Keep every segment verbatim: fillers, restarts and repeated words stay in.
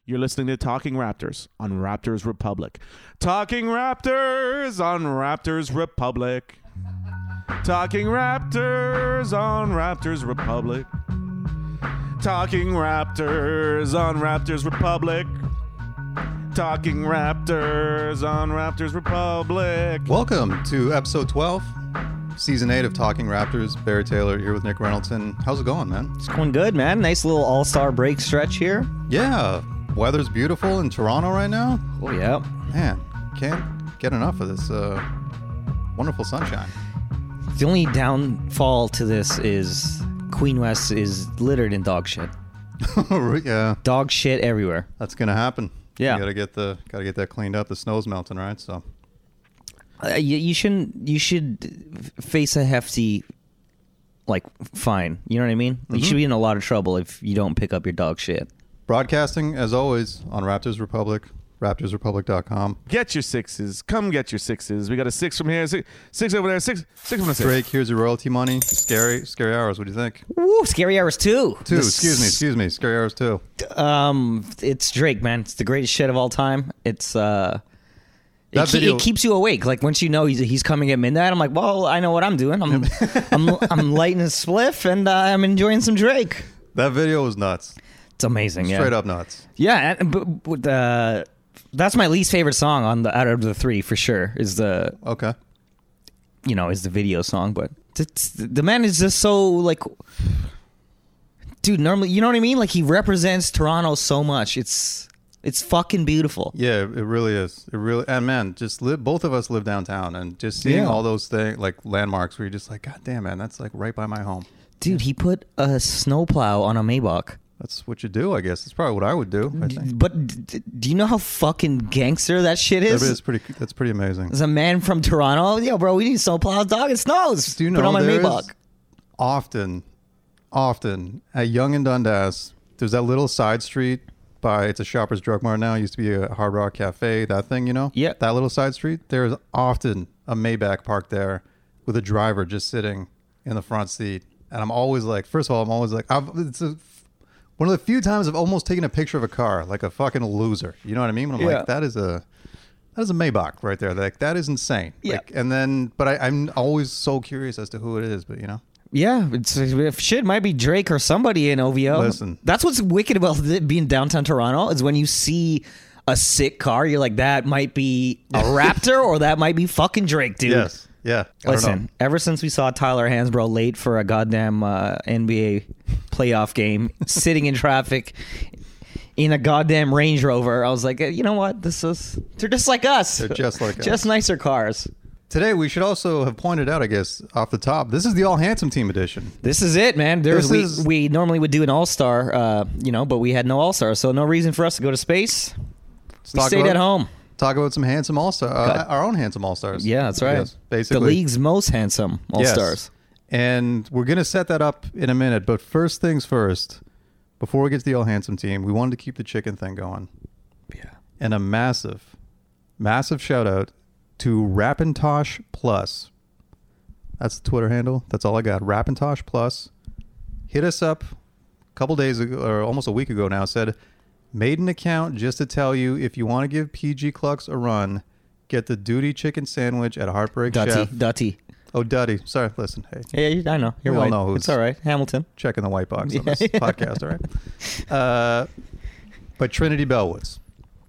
You're listening to Talking Raptors on Raptors Republic. Talking Raptors on Raptors Republic. Talking Raptors on Raptors Republic. Talking Raptors on Raptors Republic. Talking Raptors on Raptors Republic. Welcome to episode twelve, season eight of Talking Raptors. Barry Taylor here with Nick Reynolds. How's it going, man? It's going good, man. Nice little all-star break stretch here. Yeah. Weather's beautiful in Toronto right now. Oh, yeah. Man, can't get enough of this uh, wonderful sunshine. The only downfall to this is Queen West is littered in dog shit. Yeah. Dog shit everywhere. That's gonna happen. Yeah. You gotta get the gotta get that cleaned up. The snow's melting, right? So Uh, you, you shouldn't. You should face a hefty, like, fine. You know what I mean? Mm-hmm. You should be in a lot of trouble if you don't pick up your dog shit. broadcasting, as always, on Raptors Republic, raptors republic dot com. Get your sixes. Come get your sixes. We got a six from here, six, six over there, six, six from the six. Drake, here's your royalty money. Scary, scary hours. What do you think? Woo! Scary Hours two. Two. This- Excuse me. Excuse me. Scary hours two. Um, it's Drake, man. It's the greatest shit of all time. It's uh. That It, video- it keeps you awake. Like once you know he's he's coming at midnight, I'm like, well, I know what I'm doing. I'm I'm I'm lighting a spliff and uh, I'm enjoying some Drake. That video was nuts. It's amazing. Yeah. Straight up nuts. Yeah, and, but, but uh, that's my least favorite song on the out of the three for sure. Is the Okay. you know is the video song, but it's, the man is just so like, dude. Normally, you know what I mean? Like he represents Toronto so much. It's it's fucking beautiful. Yeah, it really is. It really, and man, just live. Both of us live downtown, and just seeing Yeah. all those things like landmarks, where you're just like, God damn, man, that's like right by my home. Dude, he put a snowplow on a Maybach. That's what you do, I guess. It's probably what I would do. I think. But d- d- do you know how fucking gangster that shit is? That is pretty. That's pretty amazing. There's a man from Toronto. Yo, bro, we need snowplows, dog. It snows. Do you know Put on my there's Maybach. often, often at Yonge and Dundas, there's that little side street by, it's a Shoppers Drug Mart now. It used to be a Hard Rock Cafe, that thing, you know? Yeah. That little side street. There's often a Maybach parked there with a driver just sitting in the front seat. And I'm always like, first of all, I'm always like, I've, it's a, one of the few times I've almost taken a picture of a car like a fucking loser. You know what I mean? And I'm Yeah. like, that is a... That is a Maybach right there. Like that is insane. Yeah. Like, and then, but I, I'm always so curious as to who it is. But you know, Yeah, it's if shit might be Drake or somebody in O V O. Listen. That's what's wicked about th- being downtown Toronto is when you see a sick car, you're like, that might be a Raptor or that might be fucking Drake, dude. yes, yeah. I don't know. Listen, ever since we saw Tyler Hansbrough late for a goddamn uh, N B A playoff game, sitting in traffic in a goddamn Range Rover, I was like, you know what? This is they're just like us. They're just like us. just nicer cars. Today we should also have pointed out, I guess, off the top, this is the All Handsome Team edition. This is it, man. There's This we, is- we normally would do an all star, uh, you know, but we had no all star, so no reason for us to go to space. Let's We talk stayed about, at home. Talk about some handsome all star, uh, Cut. our own handsome all stars. Yeah, that's right. Yes, basically, The league's most handsome all Yes. stars. And we're gonna set that up in a minute. But first things first, before we get to the All Handsome Team, we wanted to keep the chicken thing going. Yeah. And a massive, massive shout out to Rappintosh Plus. That's the Twitter handle. That's all I got. Rappintosh Plus. Hit us up a couple days ago, or almost a week ago now, said, made an account just to tell you if you want to give P G Clucks a run, get the Duty Chicken Sandwich at Heartbreak Dutty, Chef. Dutty. Oh, Duddy. Sorry, listen. Hey, Yeah, you- I know. You're We all white. know who's- It's all right. Hamilton. checking the white box on Yeah. this podcast, all right? Uh, but Trinity Bellwoods.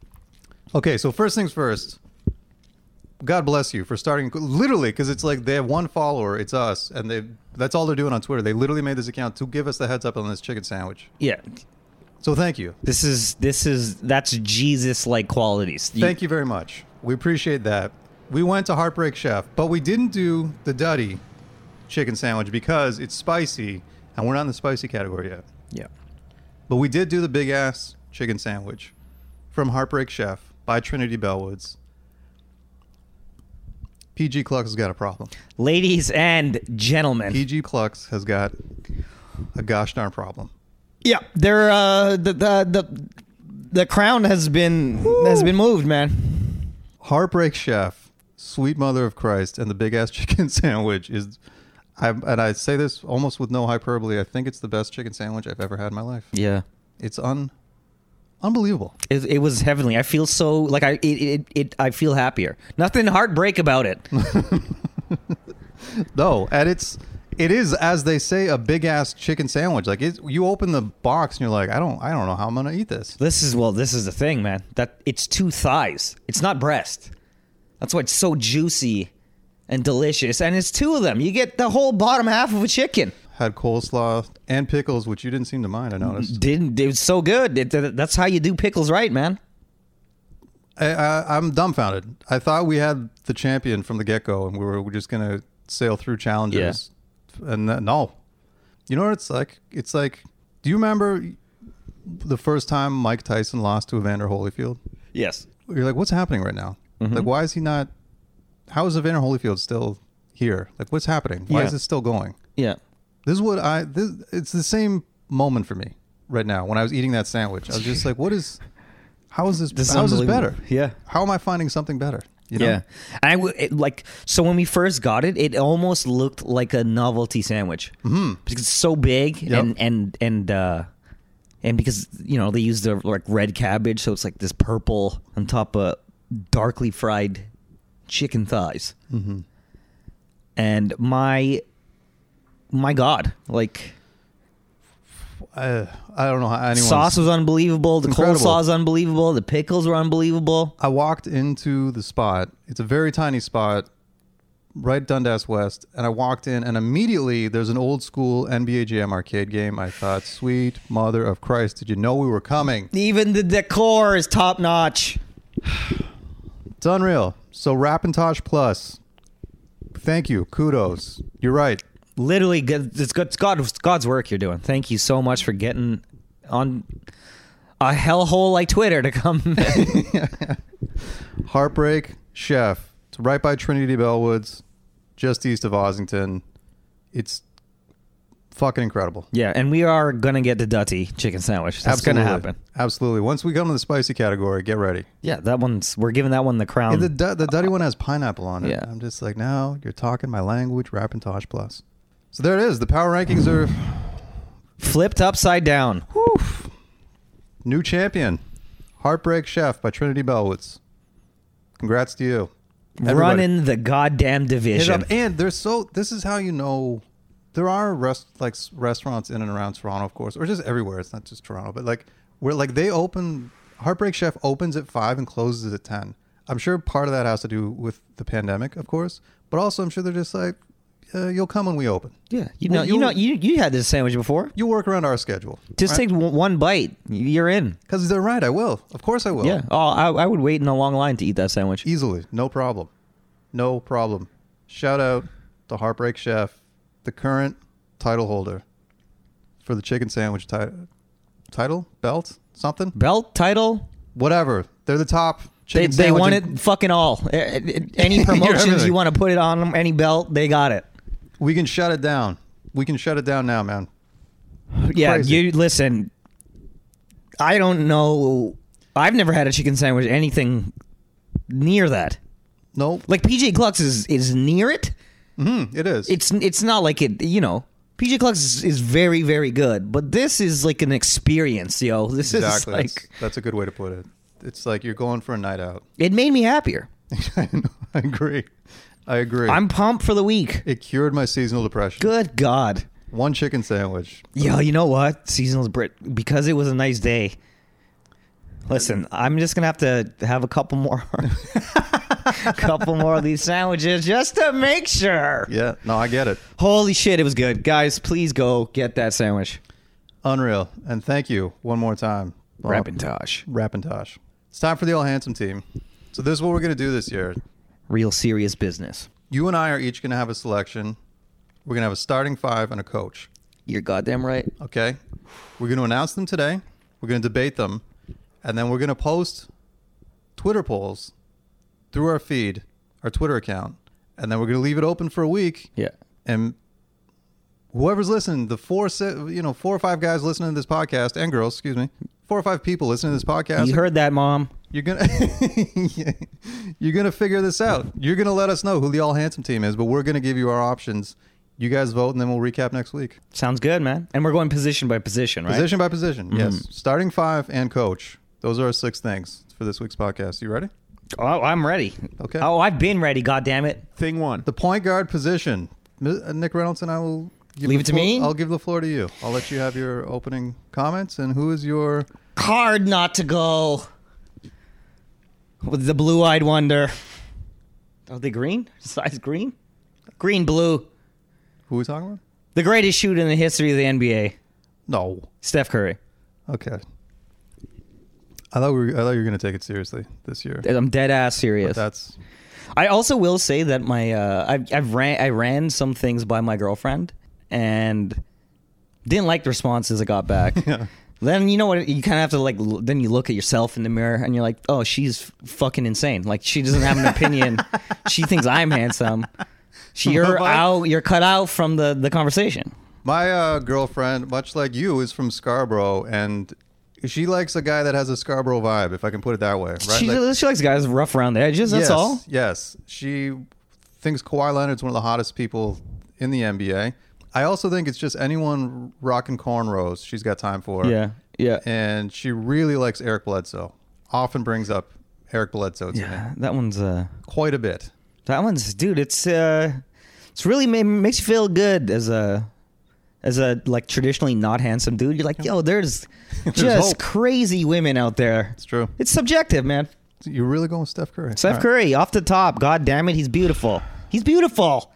Okay, so first things first. God bless you for starting, literally, because it's like they have one follower, it's us, and they that's all they're doing on Twitter. They literally made this account to give us the heads up on this chicken sandwich. Yeah. So thank you. This is this is that's Jesus like qualities. You- Thank you very much. We appreciate that. We went to Heartbreak Chef, but we didn't do the Duddy chicken sandwich because it's spicy, and we're not in the spicy category yet. Yeah. But we did do the big ass chicken sandwich from Heartbreak Chef by Trinity Bellwoods. P G Clucks has got a problem. Ladies and gentlemen. P G Clucks has got a gosh darn problem. Yeah, they're uh, the, the the the crown has been Woo. has been moved, man. Heartbreak Chef, Sweet Mother of Christ, and the big ass chicken sandwich is, I and I say this almost with no hyperbole. I think it's the best chicken sandwich I've ever had in my life. Yeah, It's un, Unbelievable. It, it was heavenly. I feel so like I it, it it I feel happier. Nothing heartbreak about it. No, and it's it is, as they say, a big ass chicken sandwich. Like it, you open the box and you're like, I don't I don't know how I'm gonna eat this. This is well, this is the thing, man. That it's two thighs. It's not breast. That's why it's so juicy and delicious. And it's two of them. You get the whole bottom half of a chicken. Had coleslaw and pickles, which you didn't seem to mind. I noticed. Didn't it was so good. It, that's how you do pickles right, man. I, I, I'm dumbfounded. I thought we had the champion from the get go, and we were just gonna sail through challenges. Yeah. And that, no, you know what it's like? It's like, do you remember the first time Mike Tyson lost to Evander Holyfield? Yes. You're like, what's happening right now? Mm-hmm. Like, why is he not? How is Evander Holyfield still here? Like, what's happening? Why yeah. is it still going? Yeah. This is what I. This, it's the same moment for me right now when I was eating that sandwich. I was just like, what is? How is this? this how is this better? Yeah. How am I finding something better? You know? Yeah. And I w- it, like so when we first got it, it almost looked like a novelty sandwich mm-hmm. because it's so big yep. and and and uh, and because you know they use the like red cabbage, so it's like this purple on top of darkly fried chicken thighs. Mm-hmm. And my my God, like. I, I don't know how anyone. Sauce was unbelievable. The incredible. coleslaw was unbelievable. The pickles were unbelievable. I walked into the spot. It's a very tiny spot, right Dundas West, and I walked in, and immediately there's an old school N B A Jam arcade game. I thought, sweet mother of Christ, did you know we were coming? Even the decor is top notch. It's unreal. So Rapintosh Plus, thank you, kudos. You're right. Literally, it's God, it's God, God's work you're doing. Thank you so much for getting on a hellhole like Twitter to come. Heartbreak Chef. It's right by Trinity Bellwoods, just east of Ossington. It's fucking incredible. Yeah, and we are going to get the Dutty chicken sandwich. That's going to happen. Absolutely. Once we come to the spicy category, get ready. Yeah, that one's, we're giving that one the crown. And the the Dutty one has pineapple on it. Yeah. I'm just like, now you're talking my language, Rapintosh Plus. So there it is. The power rankings are flipped upside down. Whew. New champion, Heartbreak Chef by Trinity Bellwoods. Congrats to you. Everybody. Running the goddamn division. And there's so this is how you know there are rest like restaurants in and around Toronto, of course, or just everywhere. It's not just Toronto, but like where like they open. Heartbreak Chef opens at five and closes at ten. I'm sure part of that has to do with the pandemic, of course, but also I'm sure they're just like. Uh, you'll come when we open. Yeah, you know, well, you know, you you had this sandwich before. You work around our schedule. Just right? take w- one bite. You're in. Because they're right. I will. Of course, I will. Yeah. Oh, I, I would wait in a long line to eat that sandwich easily. No problem. No problem. Shout out to Heartbreak Chef, the current title holder for the chicken sandwich ti- title belt something belt title whatever. They're the top. They, they want it fucking all. Any promotions you want to put it on them, any belt, they got it. We can shut it down. We can shut it down now, man. Yeah, Crazy. you listen. I don't know. I've never had a chicken sandwich anything near that. Nope. Like P J Clucks is is near it. Mm-hmm, it is. It's it's not like it. You know, P J Clucks is, is very very good, but this is like an experience, yo. This exactly. is like that's, that's a good way to put it. It's like you're going for a night out. It made me happier. I, know, I agree. I agree. I'm pumped for the week. It cured my seasonal depression. Good God. One chicken sandwich. Yo, you know what? Seasonal Brit because it was a nice day. Listen, I'm just gonna have to have a couple more, a couple more of these sandwiches just to make sure. Yeah, no, I get it. Holy shit, it was good, guys. Please go get that sandwich. Unreal, and thank you one more time, Rapintosh. Rapintosh. It's time for the All Handsome team. So this is what we're gonna do this year. Real serious business. You and I are each gonna have a selection. We're gonna have a starting five and a coach. You're goddamn right. Okay, we're gonna announce them today. We're gonna debate them. And then we're going to post Twitter polls through our feed, our Twitter account. And then we're going to leave it open for a week. Yeah. And whoever's listening, the four, you know, four or five guys listening to this podcast, and girls, excuse me, four or five people listening to this podcast. You heard that, Mom. You're going to you're going to figure this out. You're going to let us know who the All Handsome team is, but we're going to give you our options. You guys vote, and then we'll recap next week. Sounds good, man. And we're going position by position, right? Position by position, mm-hmm. Yes. Starting five and coach. Those are our six things for this week's podcast. You ready? Oh, I'm ready. Okay. Oh, I've been ready. God damn it. Thing one. The point guard position. Mi- uh, Nick Reynolds and I will give Leave the it to floor- me? I'll give the floor to you. I'll let you have your opening comments. And who is your? Hard not to go with the blue-eyed wonder. Are they green? Size green? Green, blue. Who are we talking about? The greatest shooter in the history of the N B A. No. Steph Curry. Okay. I thought we were, I thought you were going to take it seriously this year. I'm dead ass But serious. that's I also will say that my uh, I've, I've ran I ran some things by my girlfriend and didn't like the responses I got back. yeah. Then you know what? You kind of have to like. l- Then you look at yourself in the mirror and you're like, oh, she's f- fucking insane. Like she doesn't have an opinion. She thinks I'm handsome. She, you're But- out. You're cut out from the the conversation. My uh, girlfriend, much like you, is from Scarborough, and she likes a guy that has a Scarborough vibe, if I can put it that way. Right? She, Like- she likes guys rough around the edges. That's yes, all. Yes. She thinks Kawhi Leonard's one of the hottest people in the N B A. I also think it's just anyone rocking cornrows she's got time for. Yeah. Yeah. And she really likes Eric Bledsoe. Often brings up Eric Bledsoe to Yeah. me. That one's uh. Quite a bit. That one's dude. It's uh. It's really ma- makes you feel good as a. As a like traditionally not handsome dude, you're like, yo, there's, There's just hope. crazy women out there. It's true. It's subjective, man. You're really going with Steph Curry. Steph All right. Curry off the top. God damn it, he's beautiful. He's beautiful.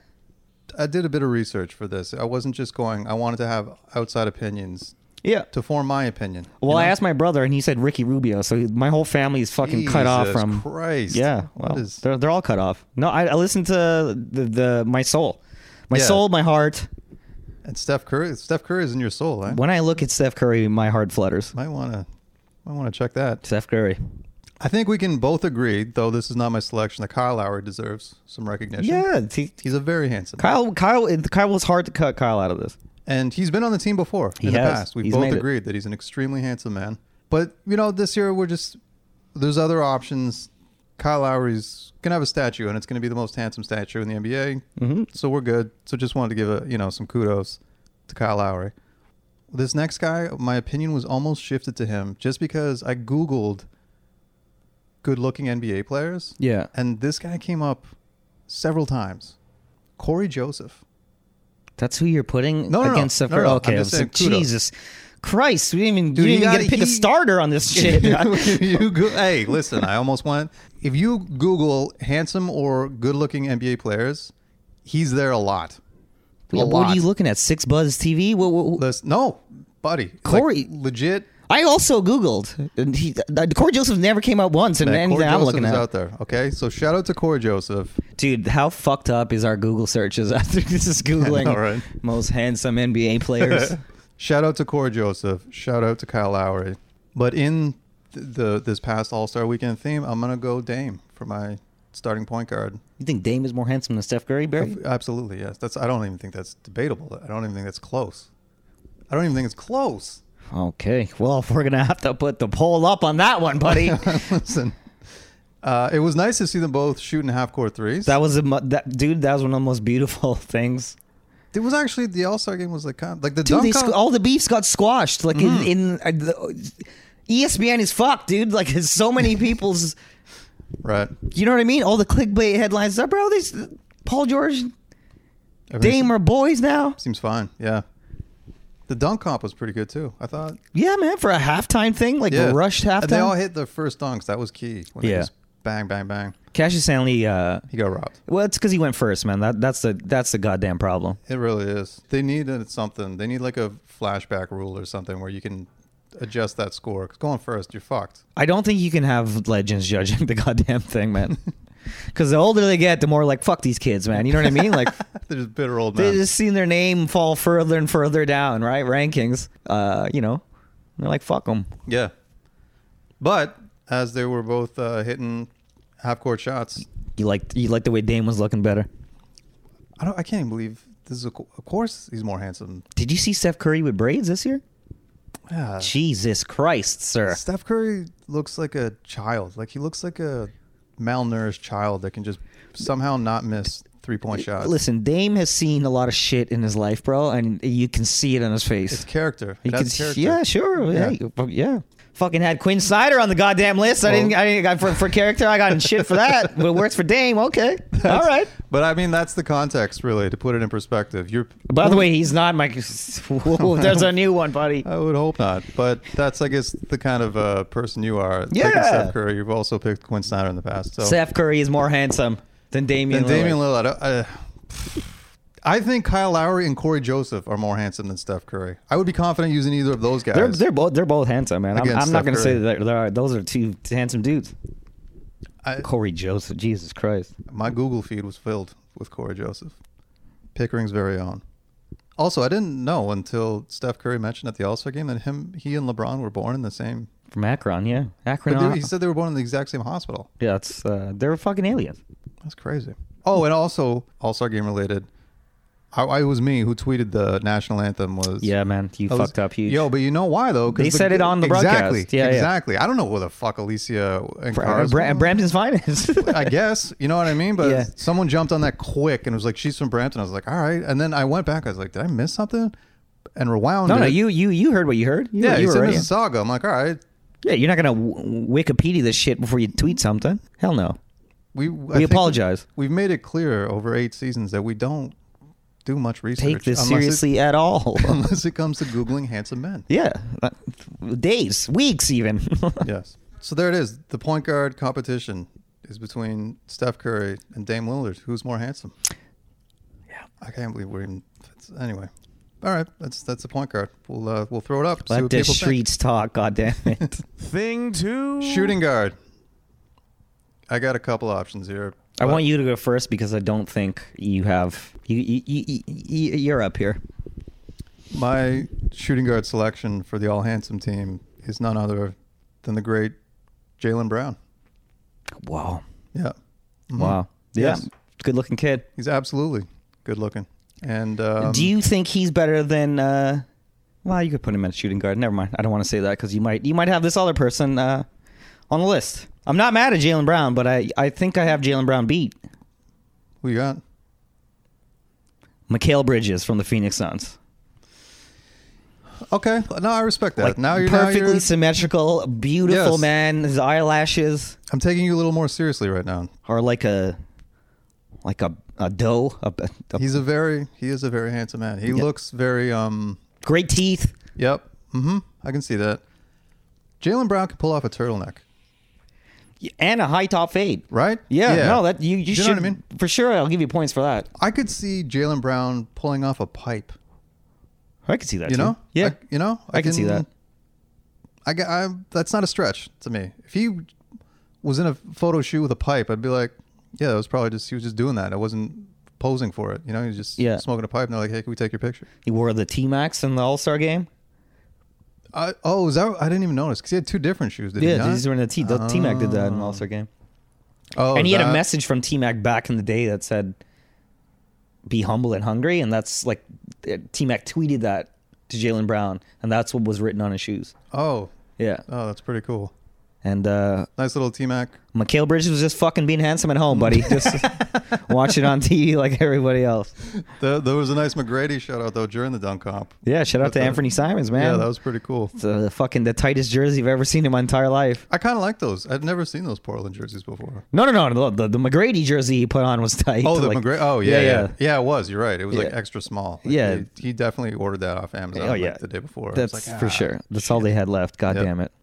I did a bit of research for this. I wasn't just going, I wanted to have outside opinions Yeah. to form my opinion. Well, you I know? asked my brother, and he said Ricky Rubio. So my whole family is fucking cut off Jesus from. Christ. Yeah. What Well, is- they're they're all cut off. No, I, I listened to the, the my soul, my Yeah. soul, my heart. And Steph Curry, Steph Curry is in your soul, eh? When I look at Steph Curry, my heart flutters. Might want to, might want to check that. Steph Curry. I think we can both agree, though this is not my selection, that Kyle Lowry deserves some recognition. Yeah. He, He's a very handsome. Kyle. Kyle. Kyle was hard to cut Kyle out of this. And he's been on the team before He in the has. past. We've He's both made it. agreed that he's an extremely handsome man. But, you know, this year we're just, there's other options. Kyle Lowry's going to have a statue, and it's going to be the most handsome statue in the N B A. Mm-hmm. So we're good. So just wanted to give a, you know, some kudos to Kyle Lowry. This next guy, my opinion was almost shifted to him just because I Googled good-looking N B A players, Yeah. and this guy came up several times. Corey Joseph. That's who you're putting No, no, no. against Steph No, Curry. no. Okay. I'm I just was saying like, kudos. Jesus Christ. We didn't even, Dude, you you didn't even gotta- get to pick a he- starter on this shit. you go, hey, listen, I almost went. If you Google handsome or good-looking N B A players, he's there a lot. A Yeah, what lot. are you looking at? Six Buzz T V? What, what, what- Listen, no, buddy. Corey- Like, legit. I also Googled. And he, uh, Corey Joseph never came up once in Man, anything Corey I'm Joseph looking is at. out there. Okay, so shout out to Corey Joseph. Dude, how fucked up is our Google searches after this is Googling All right. most handsome N B A players? Shout out to Corey Joseph. Shout out to Kyle Lowry. But in th- the this past All Star Weekend theme, I'm gonna go Dame for my starting point guard. You think Dame is more handsome than Steph Curry, Barry? Absolutely, yes. That's. I don't even think that's debatable. I don't even think that's close. I don't even think it's close. Okay. Well, we're going to have to put the poll up on that one, buddy. Listen, uh, it was nice to see them both shooting half court threes. That was a mu- that dude. That was one of the most beautiful things. it was actually the All Star game was like kind of, like the Dude, dunk. they con- squ- all the beefs got squashed. Like Mhm. in, in uh, the, E S P N is fucked, dude. Like there's so many people's. right. You know what I mean? All the clickbait headlines. Oh, bro, these Paul George, Everything Dame are boys now. seems fine. Yeah. The dunk comp was pretty good too. I thought. Yeah, man, for a halftime thing, like Yeah. a rushed And they all halftime. hit their first dunks. That was key. When they Yeah. just bang, bang, bang. Cassius Stanley. Uh, He got robbed. well, it's because he went first, man. That that's the that's the goddamn problem. It really is. They need uh, something. They need like a flashback rule or something where you can adjust that score. 'Cause going first, you're fucked. I don't think you can have legends judging the goddamn thing, man. Because the older they get, the more like fuck these kids, man. You know what I mean? Like They're just bitter old they men. just seen their name fall further and further down, right? Rankings. Uh, you know, they're like fuck them. Yeah. But as they were both uh, hitting half court shots, You like you like the way Dame was looking better. I don't. I can't even believe this is. A, co- of course, he's more handsome. Did you see Steph Curry with braids this year? Yeah. Jesus Christ, sir. Steph Curry looks like a child. Like he looks like a malnourished child that can just somehow not miss three point shots. Listen, Dame has seen a lot of shit in his life, bro, and you can see it on his face. It's character. You That's can, character. yeah, sure, Yeah. yeah, yeah. Fucking had Quinn Snyder on the goddamn list. I Well- didn't. I didn't got for, for character. I got in shit for that. But it works for Dame. Okay, all right. But I mean, that's the context, really, to put it in perspective. You're. By the way, he's not my. Whoa, there's a new one, buddy. I would hope not. But that's, I guess, the kind of uh, person you are. Yeah. Picking Steph Curry. You've also picked Quinn Snyder in the past. So. Steph Curry is more handsome than Damian. And Damian Lillard. Lillard. Uh, I think Kyle Lowry and Corey Joseph are more handsome than Steph Curry. I would be confident using either of those guys. They're they're both they're both handsome, man. I'm, Against I'm not Steph going to say Curry. that they're, they're, those are two handsome dudes. I, Corey Joseph, Jesus Christ. my Google feed was filled with Corey Joseph, Pickering's very own. Also, I didn't know until Steph Curry mentioned at the All-Star game that him, he and LeBron were born in the same. From Akron, yeah, Akron. But they, uh, he said they were born in the exact same hospital. yeah, it's uh, they're fucking aliens. That's crazy. Oh, and also All-Star game related. I, I it was me who tweeted the national anthem was. Yeah, man, you I was- fucked up huge. Yo, but you know why though? 'Cause They the- said it on the exactly, broadcast. Yeah, yeah. exactly. I don't know who the fuck Alicia and Bra- Cars Bra- were. Brampton's finest. I guess you know what I mean. But Yeah. someone jumped on that quick and was like, "She's from Brampton." I was like, "All right." And then I went back. I was like, "Did I miss something?" And rewound. no, no, it. you you you heard what you heard. You, Yeah, you you were said right, yeah. Mississauga. I'm like, all right. Yeah, you're not gonna w- Wikipedia this shit before you tweet something. Hell no. We We apologize. We've made it clear over eight seasons that we don't do much research. Take this unless seriously at all. It, unless it comes to googling handsome men. Yeah, uh, days, weeks, even. Yes. So there it is. The point guard competition is between Steph Curry and Dame Lillard. Who's more handsome? Yeah. I can't believe we're even. That's, anyway. All right. That's that's the point guard. We'll uh, we'll throw it up. see Let what the people think. streets talk. God damn it. Thing two. Shooting guard. I got a couple options here. I but- want you to go first because I don't think you have. You, you, you, you you're up here. My shooting guard selection for the all handsome team is none other than the great Jaylen Brown. Wow. Yeah. Mhm. Wow. Yeah. Yes. Good looking kid. He's absolutely good looking. And um, Do you think he's better than? Uh, well, you could put him at shooting guard. Never mind. I don't want to say that because you might you might have this other person uh, on the list. I'm not mad at Jaylen Brown, but I, I think I have Jaylen Brown beat. who you got? Mikal Bridges from the Phoenix Suns. Okay. No, I respect that. Like now you're now perfectly you're, symmetrical, beautiful Yes. man. His eyelashes I'm taking you a little more seriously right now. are like a like a a doe. A, a He's a very he is a very handsome man. He Yep. looks very um great teeth. yep. Mhm. I can see that. Jaylen Brown can pull off a turtleneck, And a high top fade. right? Yeah, no, that you, you Do you should know what I mean? for sure. I'll give you points for that. I could see Jaylen Brown pulling off a pipe. I can see that. You too. know? yeah, I, you know? I can see that. I, got- I that's not a stretch to me. If he was in a photo shoot with a pipe, I'd be like, yeah, it was probably just he was just doing that. I wasn't posing for it. You know, he was just Yeah. smoking a pipe and they're like, hey, can we take your picture? He wore the T Max in the All Star game. I, oh, is that I didn't even notice because he had two different shoes. Did he Yeah, not? he's wearing the T. The T Mac did that in the All Star game. Oh, And he had a that- message from T Mac back in the day that said, "Be humble and hungry," and that's like T Mac tweeted that to Jaylen Brown, and that's what was written on his shoes. Oh, Yeah, oh, that's pretty cool. and uh, Nice little T Mac. Mikal Bridges was just fucking being handsome at home, buddy. Just watch it on T V like everybody else. There, there was a nice McGrady shout out though during the dunk comp. Yeah, shout out With to the- Anthony Simons, man. Yeah, that was pretty cool. It's, uh, fucking the tightest jersey I've ever seen in my entire life. I kind of like those. I've never seen those Portland jerseys before. No, no, no. The, the, the McGrady jersey he put on was tight. Oh, the like, McGrady. Oh, yeah, yeah, yeah, yeah. yeah. It was. You're right. It was like Yeah. extra small. Like, Yeah. he, he definitely ordered that off Amazon. Oh, like, yeah. the day before. I That's was like, for ah, sure. That's all they had left. God Yep. damn it.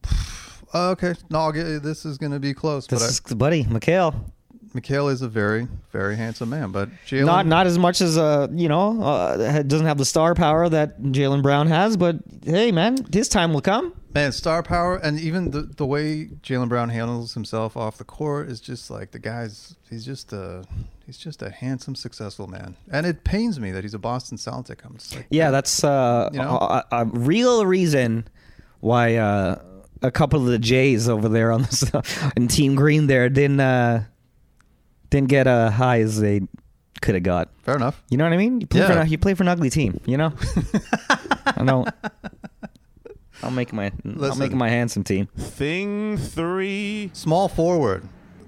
Oh, okay, no, I'll get, this is gonna be close. This but is, buddy, Mikal. I, Mikal is a very, very handsome man. But Jaylen, Not not as much as uh you know uh, doesn't have the star power that Jaylen Brown has, but hey man, his time will come. man, star power, and even the the way Jaylen Brown handles himself off the court is just like the guy's. He's just a he's just a handsome, successful man, and it pains me that he's a Boston Celtic. I'm just like, Yeah, that's uh, You know? a, a real reason why uh, a couple of the Jays over there on the in Team Green there didn't uh, didn't get uh, high as they could have got. fair enough. You know what I mean? You play Yeah. for you play for an ugly team. You know. I don't. I'll make my I'll Listen. make my handsome team. Thing three. Small forward.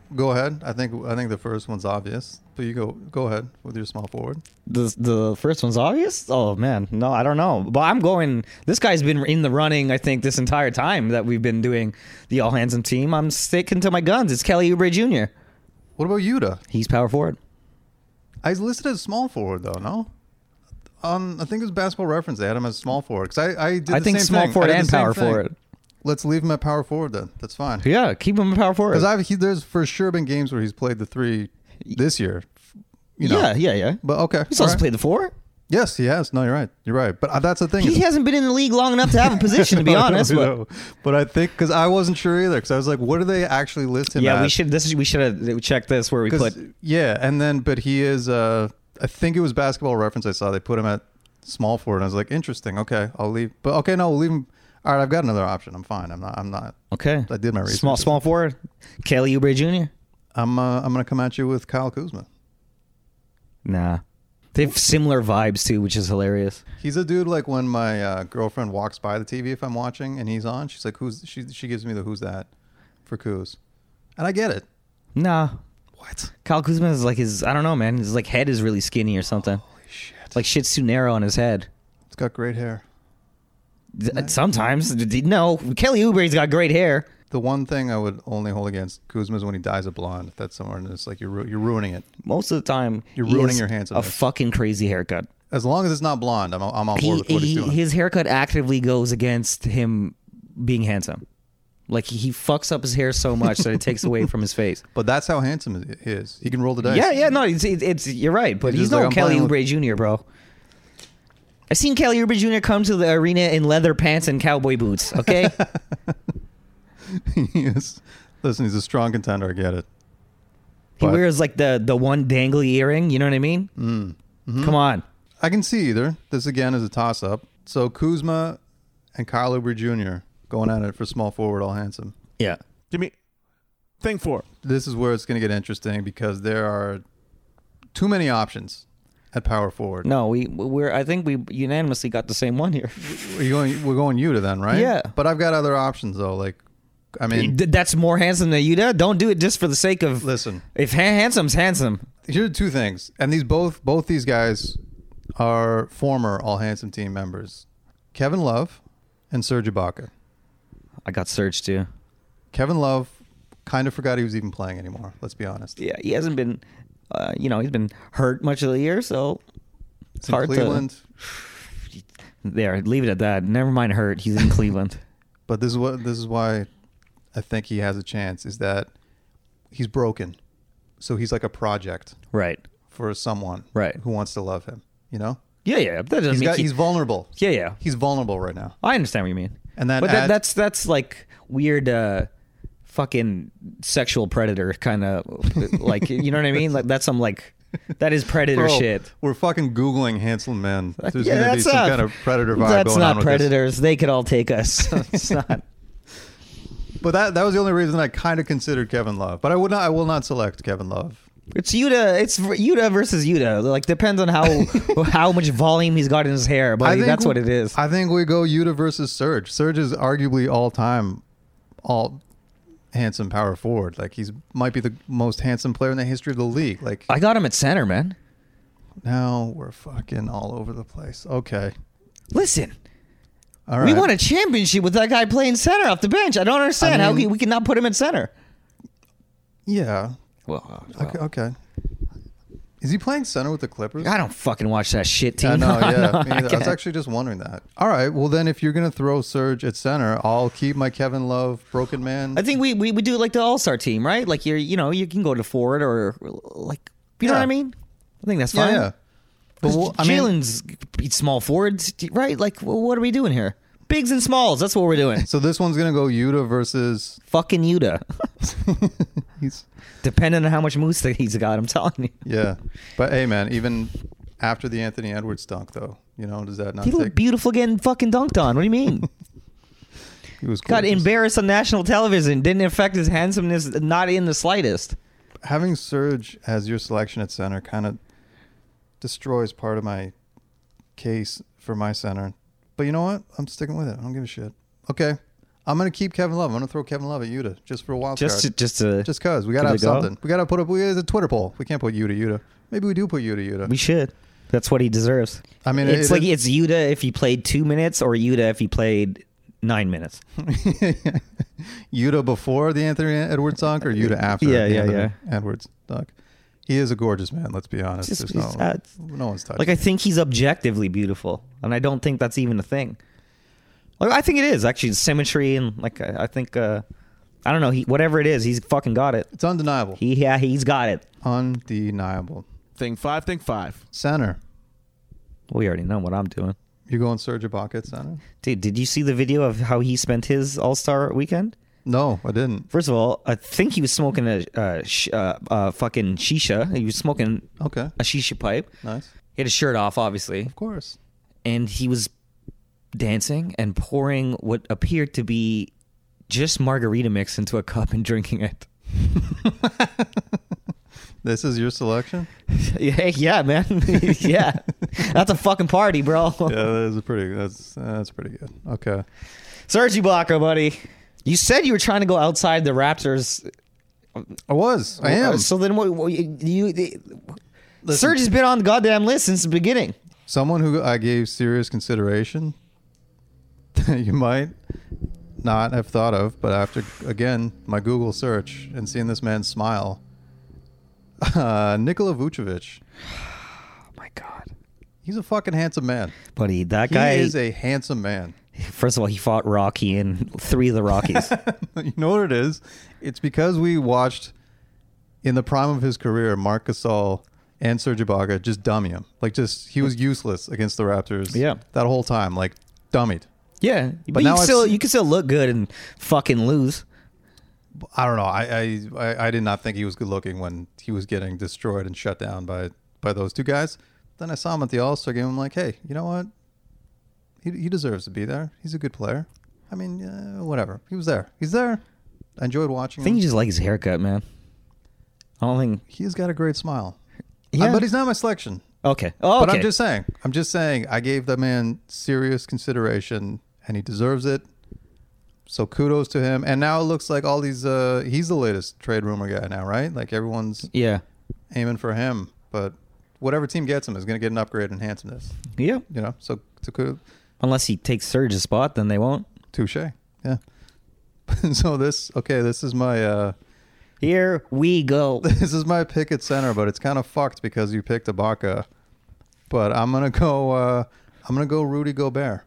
go ahead. I think I think the first one's obvious, but you go go ahead with your small forward. The the first one's obvious. Oh man, no, I don't know. But I'm going. This guy's been in the running. I think this entire time that we've been doing the all hands team. I'm sticking to my guns. It's Kelly Oubre Junior What about Yuta? He's power forward. I listed as small forward though. No. Um, I think it was Basketball Reference. They had him as small forward because I I did. I the think same small thing. forward I did and the same power thing. forward. Let's leave him at power forward then. That's fine. Yeah, keep him a power forward. Because I've he, there's for sure been games where he's played the three this year. You know. Yeah, yeah, yeah. But okay. He's all also right. played the four. Yes, he has. No, you're right. You're right. But uh, that's the thing. He is- hasn't been in the league long enough to have a position, to be honest. I But know. But I think because I wasn't sure either. Because I was like, what do they actually list him? yeah, at? we should. This is we should have checked this where we 'Cause- put. yeah, and then but he is. Uh, I think it was Basketball Reference. I saw they put him at small forward. And I was like, interesting. Okay, I'll leave. But okay, no, we'll leave him. All right, I've got another option. I'm fine. I'm not. I'm not. Okay, I did my research. small small forward. Kelly Oubre Junior I'm. Uh, I'm gonna come at you with Kyle Kuzma. Nah, they have similar vibes too, which is hilarious. He's a dude like when my uh, girlfriend walks by the T V if I'm watching and he's on, she's like, "Who's?" She she gives me the "Who's that?" for Kuz, and I get it. Nah, What? Kyle Kuzma is like his. I don't know, man. His like head is really skinny or something. Holy shit! Like shit's too narrow on his head. It's got great hair. Th- Sometimes, D- no. Kelly Oubre's got great hair. The one thing I would only hold against Kuzma is when he dyes a blonde. If that's somewhere, and it's like you're ru- you're ruining it. Most of the time, You're he ruining has your A handsomeness. fucking crazy haircut. As long as it's not blonde, I'm I'm on board He, with what he's he doing. his haircut actively goes against him being handsome. Like he, he fucks up his hair so much that it takes away from his face. But that's how handsome he is. He can roll the dice. Yeah, yeah, no, it's, it's, it's you're right, but He's he's just like, no I'm Kelly playing with- Oubre Junior, bro. I've seen Kelly Oubre Junior come to the arena in leather pants and cowboy boots. Okay, he is. Listen, he's a strong contender. I get it. he But- wears like the the one dangly earring. You know what I mean? Mm. Mhm. Come on. I can see either. This again is a toss up. So Kuzma and Kyle Oubre Junior going at it for small forward, all handsome. Yeah. Give me thing four. This is where it's going to get interesting because there are too many options at power forward. No, we we're. I think we unanimously got the same one here. We're going, we're going Yuta then, right? Yeah. But I've got other options though. Like, I mean, Th- That's more handsome than Yuta. Don't do it just for the sake of. listen. If ha- handsome's handsome. Here are two things, and these both both these guys are former All Handsome team members, Kevin Love and Serge Ibaka. I got Serge too. Kevin Love kind of forgot he was even playing anymore. Let's be honest. Yeah, he hasn't been. Uh, you know, he's been hurt much of the year, so it's It's in hard Cleveland, to. There, leave it at that. Never mind hurt. He's in Cleveland. but this is what this is why I think he has a chance. Is that he's broken, so he's like a project Right. for someone Right. who wants to love him. You know, Yeah, yeah. That doesn't he's mean got, he- he's vulnerable. yeah, yeah. He's vulnerable right now, I understand what you mean. and that But that, adds- that's that's like weird, uh, fucking sexual predator kind of like you know what I mean? Like that's some like that is predator Bro, shit. We're fucking googling handsome men. There's Yeah, gonna be that's some not- kind of predator vibe That's going not on with this. predators. They could all take us. It's not. But that that was the only reason I kind of considered Kevin Love. But I would not. I will not select Kevin Love. It's Yuta. It's Yuta versus Yuta. Like depends on how how much volume he's got in his hair, but I think that's we- what it is. I think we go Yuta versus Serge. Serge is arguably all time, all handsome power forward. Like he's might be the most handsome player in the history of the league. Like I got him at center, man. now we're fucking all over the place. Okay, Listen, all right. we won a championship with that guy playing center off the bench. I don't understand I how mean- we, we can not put him at center. Yeah. Well, Okay. Okay. Is he playing center with the Clippers? I don't fucking watch that shit team. I know, yeah. No, me I neither. I was can't. actually just wondering that. All right. Well, then if you're going to throw Serge at center, I'll keep my Kevin Love broken man. I think we, we, we do like the all star team, right? Like you're you know you can go to forward or like you know Yeah. what I mean. I think that's yeah, fine. yeah. But But well, I mean, Jalen's beats small forwards, right? Like well, what are we doing here? Bigs and smalls. That's what we're doing. so this one's going to go Yuta versus. Fucking Yuta. He's Depending on how much moose that he's got, I'm telling you. yeah. But hey, man, even after the Anthony Edwards dunk, though, you know, does that not He take? looked beautiful getting fucking dunked on. What do you mean? He was Got gorgeous. embarrassed on national television. Didn't affect his handsomeness, not in the slightest. Having Serge as your selection at center kind of destroys part of my case for my center. But you know what? I'm sticking with it. I don't give a shit. Okay. I'm gonna keep Kevin Love. I'm gonna throw Kevin Love at Yuta just for a wild Just to, card. just to, Just cause we gotta give have it a go? something. We gotta put up. We it's a Twitter poll. We can't put Yuta Yuta. Maybe we do put Yuta Yuta. we should. That's what he deserves. I mean, It's it, like it, it's Yuta if he played two minutes, or Yuta if he played nine minutes. Yuta before the Anthony Edwards dunk or Yuta after Yeah, the yeah, Anthony yeah. Edwards dunk. He is a gorgeous man. Let's be honest. Just- There's it's, no, uh, no one's touching. Like, I think he's objectively beautiful, and I don't think that's even a thing. Like, I think it is actually symmetry, and like I, I think uh, I don't know. He whatever it is, he's fucking got it. It's undeniable. He yeah, he's got it. Undeniable. Thing five, thing five. Center. We already know what I'm doing, You going Serge Ibaka at center? dude. Did you see the video of how he spent his All Star weekend? No, I didn't. First of all, I think he was smoking a uh, sh- uh, uh, fucking shisha. He was smoking Okay. a shisha pipe. Nice. He had his shirt off, obviously, Of course. and he was dancing and pouring what appeared to be just margarita mix into a cup and drinking it. This is your selection? Yeah, yeah, man. Yeah, that's a fucking party, bro. Yeah, that is a pretty that's that's pretty good. Okay. Serge Ibaka, buddy. You said you were trying to go outside the Raptors. I was. I am. So then what? what you, you Serge has been on the goddamn list since the beginning. Someone who I gave serious consideration that you might not have thought of, but after again my Google search and seeing this man smile, uh, Nikola Vucevic. Oh my god, He's a fucking handsome man. buddy. That He guy is a handsome man. First of all, he fought Rocky in three of the Rockies. You know what it is? It's because we watched in the prime of his career, Marc Gasol and Serge Ibaka just dummy him. Like just he was useless against the Raptors. Yeah. That whole time, like dummied. Yeah, but, But you now can it's- still you can still look good and fucking lose. I don't know. I, I I I did not think he was good looking when he was getting destroyed and shut down by by those two guys. Then I saw him at the All Star game. I'm like, hey, you know what? He he deserves to be there. He's a good player. I mean, uh, whatever. He was there. He's there. I enjoyed watching I think him. you just like his haircut, man. I don't think. He's got a great smile. Yeah, Uh, but he's not my selection. okay. Oh, But okay. I'm just saying. I'm just saying. I gave the man serious consideration, and he deserves it. So kudos to him. And now it looks like all these. Uh, he's the latest trade rumor guy now, right? Like everyone's yeah, aiming for him. But whatever team gets him is going to get an upgrade in handsomeness. yeah. You know. So to kudos. Unless he takes Serge's spot, then they won't. Touche. Yeah. So this. Okay. This is my. Uh, Here we go. This is my pick at center, but it's kind of fucked because you picked Ibaka. But I'm gonna go. Uh, I'm gonna go Rudy Gobert.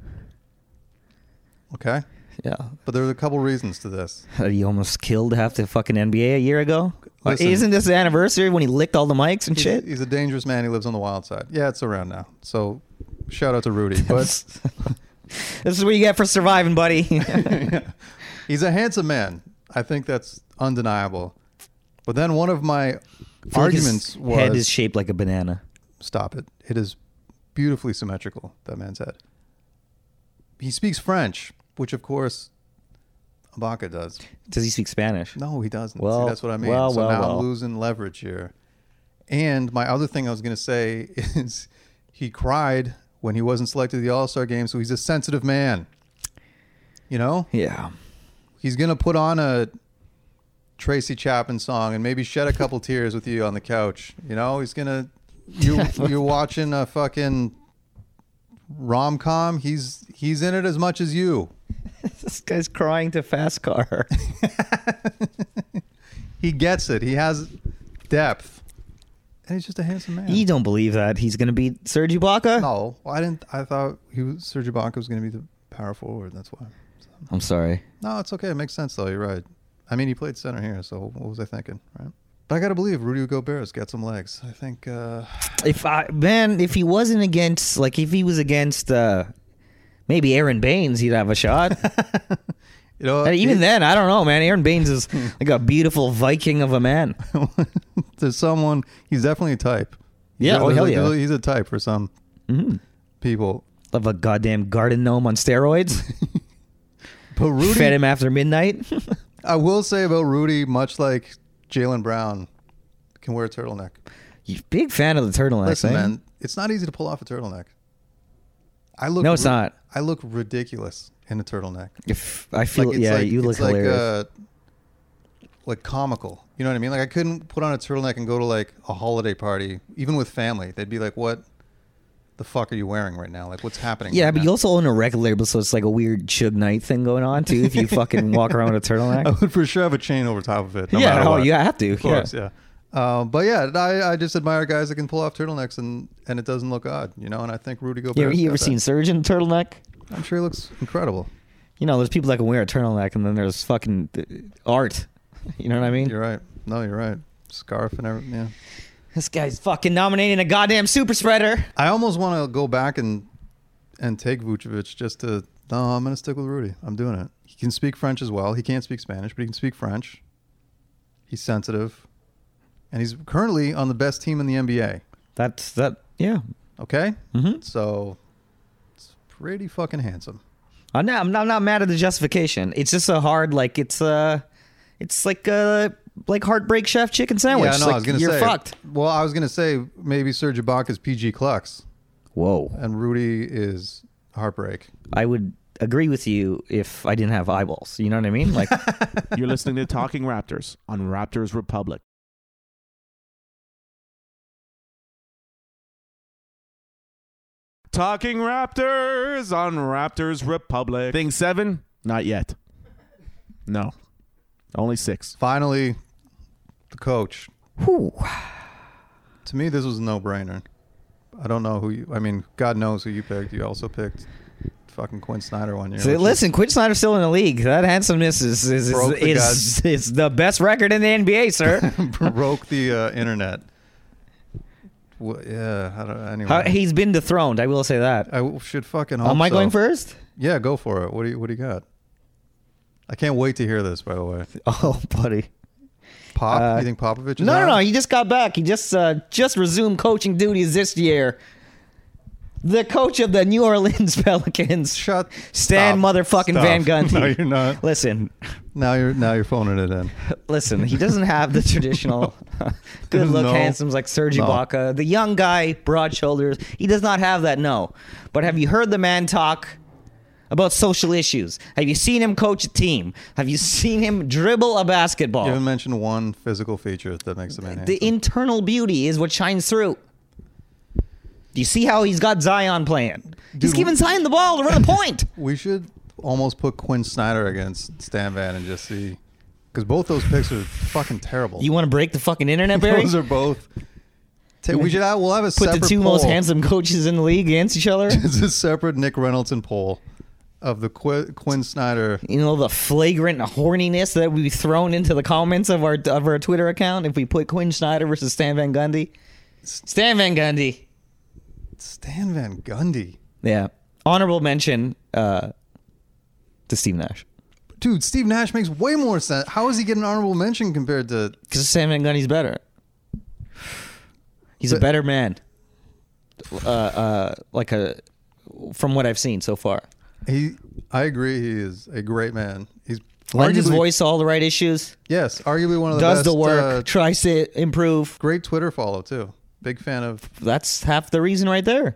Okay, Yeah, but there's a couple reasons to this. he almost killed half the fucking N B A a year ago. Listen. Isn't this the anniversary when he licked all the mics and He's, shit? he's a dangerous man. He lives on the wild side. Yeah, it's around now. So shout out to Rudy. But This is what you get for surviving, buddy. he's a handsome man. I think that's undeniable. But then one of my I feel like his arguments was head is shaped like a banana. stop it. It is beautifully symmetrical, that man's head. He speaks French, which of course Ibaka does. Does he speak Spanish? No, he doesn't. Well, See, that's what I mean. well, so well, now well. I'm losing leverage here. And my other thing I was going to say is he cried when he wasn't selected to the All-Star game, so he's a sensitive man. You know? Yeah. He's going to put on a Tracy Chapman song and maybe shed a couple tears with you on the couch. You know? He's going to you you're watching a fucking rom-com. He's he's in it as much as you. This guy's crying to Fast Car. He gets it. He has depth. And he's just a handsome man. You don't believe that he's going to beat Serge Ibaka? No, I didn't. I thought he was Serge Ibaka was going to be the power forward. That's why. So, I'm sorry. no, it's okay. It makes sense though. You're right. I mean, he played center here, so what was I thinking, right? But I got to believe Rudy Gobert's got some legs. I think. Uh, If I man, if he wasn't against, like, if he was against, uh, maybe Aaron Baines, he'd have a shot. you know, And even it- then, I don't know, man. Aaron Baines is like a beautiful Viking of a man. to someone, he's definitely a type. Yeah, He's oh, a- hell yeah. He's a type for some Mm-hmm. people. Of a goddamn garden gnome on steroids. But Rudy, Fed him after midnight. I will say about Rudy, much like Jaylen Brown, can wear a turtleneck. You big fan of the turtleneck, Listen, eh? man, it's not easy to pull off a turtleneck. I look No, it's ri- not. I look ridiculous in a turtleneck. If I feel, Like, it's yeah, like, you look it's like, hilarious. uh, like comical. You know what I mean? Like I couldn't put on a turtleneck and go to like a holiday party, even with family. They'd be like, "What the fuck are you wearing right now? Like what's happening?" Yeah, right but now? you also own a record label, so it's like a weird Suge Knight thing going on too. If you fucking walk around with a I turtleneck, would for sure have a chain over top of it. No yeah, matter oh, what. you have to. Of Yeah. course, yeah. Um, but yeah, I, I just admire guys that can pull off turtlenecks and, and it doesn't look odd, you know. And I think Rudy Gobert. You, you ever seen Surge in a turtleneck? I'm sure he looks incredible. You know, there's people that can wear a turtleneck, and then there's fucking uh, art. You know what I mean? You're right. No, you're right. Scarf and everything. Yeah. This guy's fucking nominating a goddamn super spreader. I almost want to go back and and take Vucevic just to. No, I'm gonna stick with Rudy. I'm doing it. He can speak French as well. He can't speak Spanish, but he can speak French. He's sensitive, and he's currently on the best team in the N B A. That's that. Yeah. Okay, Mm-hmm. so it's pretty fucking handsome. I'm not, I'm not. I'm not mad at the justification. It's just a hard, like it's uh, it's like uh, like heartbreak chef chicken sandwich. Yeah, no, like, I was gonna you're say. fucked. Well, I was gonna say maybe Serge Ibaka's P G Clucks, Whoa. and Rudy is heartbreak. I would agree with you if I didn't have eyeballs. You know what I mean? Like, You're listening to Talking Raptors on Raptors Republic. Talking Raptors on Raptors Republic. Thing seven? Not yet. No. Only six. Finally, the coach. whew. To me, this was a no-brainer. I don't know who you. I mean, God knows who you picked. You also picked fucking Quinn Snyder one year. So, which is- listen, Quinn Snyder's still in the league. That handsomeness is is, is, Broke the is, is the best record in the N B A, sir. broke the uh, internet. Well, yeah, I don't, anyway. How, he's been dethroned. I will say that. I should fucking hope Am I so. going first? Yeah, go for it. What do you What do you got? I can't wait to hear this. By the way, Oh, buddy. Pop. Uh, you think Popovich is No, no, on? no. He just got back. He just uh, just resumed coaching duties this year. The coach of the New Orleans Pelicans, Shut. Stan stop, motherfucking stop. Van Gundy. No, you're not. Listen, Now you're now you're phoning it in. listen. He doesn't have the traditional good look No. handsomes like Serge No. Ibaka. The young guy, broad shoulders. He does not have that. No. But have you heard the man talk about social issues? Have you seen him coach a team? Have you seen him dribble a basketball? You haven't mentioned one physical feature that makes a man handsome. The internal beauty is what shines through. Do you see how he's got Zion playing? He's Dude, giving Zion the ball to run the point. We should almost put Quinn Snyder against Stan Van and just see, because both those picks are fucking terrible. You want to break the fucking internet, Barry? Those are both. Ta- we should have. We'll have a Put separate the two poll. most handsome coaches in the league against each other. It's a separate Nick Reynolds poll of the Qu- Quinn Snyder. You know the flagrant horniness that would be thrown into the comments of our of our Twitter account if we put Quinn Snyder versus Stan Van Gundy. Stan Van Gundy. Stan Van Gundy. Yeah. Honorable mention uh, to Steve Nash. Dude, Steve Nash makes way more sense. How is he getting an honorable mention compared to? Because Stan Van Gundy's better. He's a But- better man. Uh, uh, like a, from what I've seen so far. He, I agree. He is a great man. He's Lends his arguably- voice to all the right issues. Yes, arguably one of the Does best. the work. uh, Tries to improve. great Twitter follow too. Big fan of. That's half the reason right there.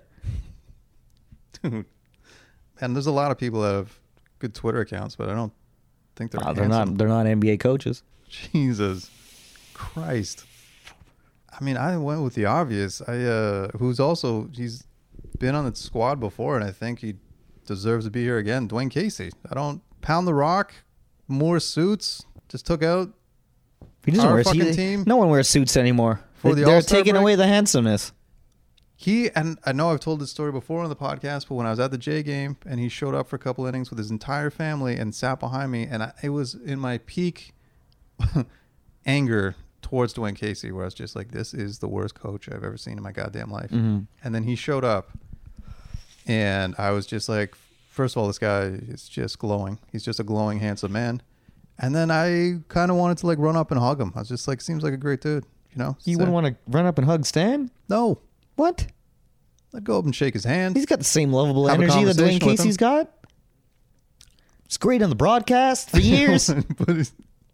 Dude, and there's a lot of people that have good Twitter accounts, but I don't think they're. Uh, they're handsome. not. They're not N B A coaches. Jesus Christ. I mean, I went with the obvious. I uh who's also he's been on the squad before, and I think he deserves to be here again. Dwayne Casey. I don't pound the rock. More suits. Just took out He doesn't Our wear fucking he- team? No one wears suits anymore. For They- the they're All-Star taking break? away the handsomeness. he and I know I've told this story before on the podcast, but when I was at the J game and he showed up for a couple innings with his entire family and sat behind me, and I, it was in my peak anger towards Dwayne Casey, where I was just like, "This is the worst coach I've ever seen in my goddamn life." Mm-hmm. And then he showed up, and I was just like, first of all, this guy is just glowing. He's just a glowing, handsome man. And then I kind of wanted to like run up and hug him. I was just like, seems like a great dude, you know? You So- wouldn't want to run up and hug Stan? No. What? I'd go up and shake his hand. He's got the same lovable Have a energy that Dwayne conversation with Casey's him. got. It's great on the broadcast for years. But it's-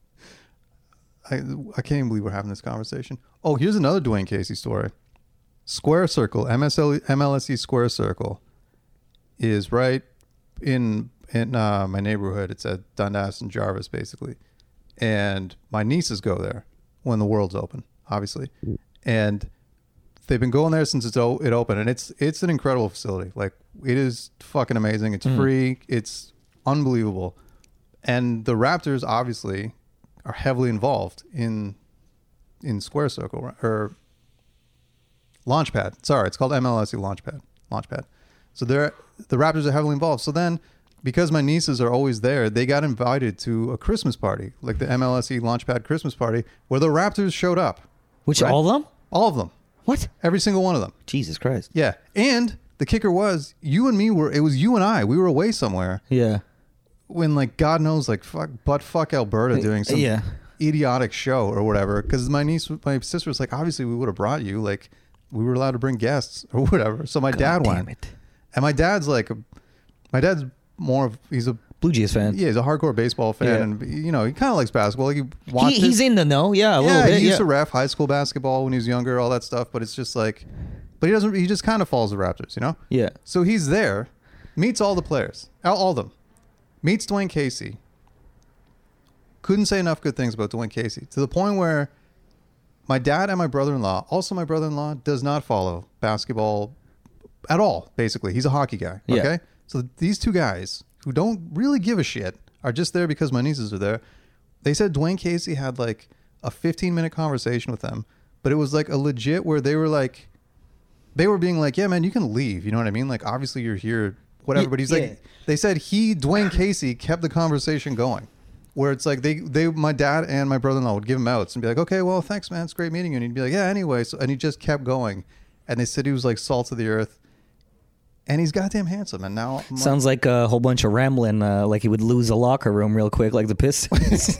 I, I can't even believe we're having this conversation. Oh, here's another Dwayne Casey story. Square Circle, M S L, M L S E Square Circle is right in in uh, my neighborhood. It's at Dundas and Jarvis, basically. And my nieces go there when the world's open, obviously. And they've been going there since it's o- it opened. And it's it's an incredible facility. Like, it is fucking amazing. It's mm. free. It's unbelievable. And the Raptors, obviously, are heavily involved in in Square Circle, or Launchpad. Sorry, it's called M L S E Launchpad. Launchpad. So they're the Raptors are heavily involved. So then, because my nieces are always there, they got invited to a Christmas party, like the M L S E Launchpad Christmas party, where the Raptors showed up. Which, right? all of them? All of them. What? Every single one of them. Jesus Christ. Yeah. And the kicker was, you and me were, it was you and I, we were away somewhere. Yeah. When, like, God knows, like, fuck, but fuck Alberta doing some yeah. idiotic show or whatever. Because my niece, my sister was like, obviously we would have brought you. Like, we were allowed to bring guests or whatever. So my God dad damn went. It. And my dad's like, a, my dad's more of, he's a Blue Jays fan. Yeah, he's a hardcore baseball fan. Yeah. And, you know, he kind of likes basketball. Like, he watches, he, he's in the know. Yeah, a yeah, little bit. he used yeah. to ref high school basketball when he was younger, all that stuff. But it's just like, but he doesn't, he just kind of follows the Raptors, you know? Yeah. So he's there, meets all the players, all, all of them, meets Dwayne Casey. Couldn't say enough good things about Dwayne Casey, to the point where my dad and my brother-in-law, also my brother-in-law, does not follow basketball at all, basically. He's a hockey guy, okay? Yeah. So these two guys who don't really give a shit are just there because my nieces are there. They said Dwayne Casey had like a fifteen-minute conversation with them, but it was like a legit where they were like, they were being like, yeah, man, you can leave. You know what I mean? Like, obviously you're here, whatever. But he's yeah. like, they said he, Dwayne Casey, kept the conversation going. Where it's like they, they, my dad and my brother-in-law would give him outs and be like, okay, well, thanks, man. It's great meeting you. And he'd be like, yeah, anyway. So, and he just kept going. And they said he was like salt of the earth. And he's goddamn handsome. And now I'm sounds like a whole bunch of rambling, uh, like he would lose a locker room real quick, like the Pistons.